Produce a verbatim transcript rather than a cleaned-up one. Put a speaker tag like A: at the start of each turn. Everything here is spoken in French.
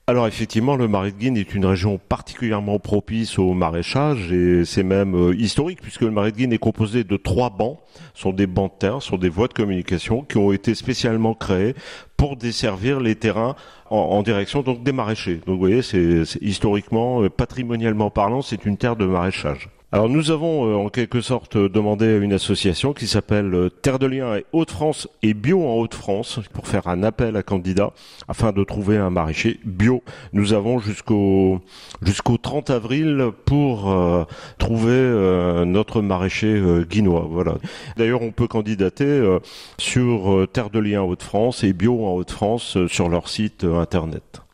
A: Alors effectivement, le Marais de Guine est une région particulièrement propice au maraîchage et c'est même euh, historique puisque le Marais de Guine est composé de trois bancs, ce sont des bancs de terre, ce sont des voies de communication qui ont été spécialement créées pour desservir les terrains en, en direction donc des maraîchers. Donc vous voyez, c'est, c'est historiquement, euh, patrimonialement parlant, c'est une terre de maraîchage. Alors nous avons euh, en quelque sorte demandé à une association qui s'appelle euh, Terre de Liens et Hauts-de-France et Bio en Hauts-de-France pour faire un appel à candidats afin de trouver un maraîcher bio. Nous avons jusqu'au jusqu'au trente avril pour euh, trouver euh, notre maraîcher euh, guinois. Voilà. D'ailleurs, on peut candidater euh, sur euh, Terre de Liens Hauts-de-France et Bio en Hauts-de-France euh, sur leur site euh, internet.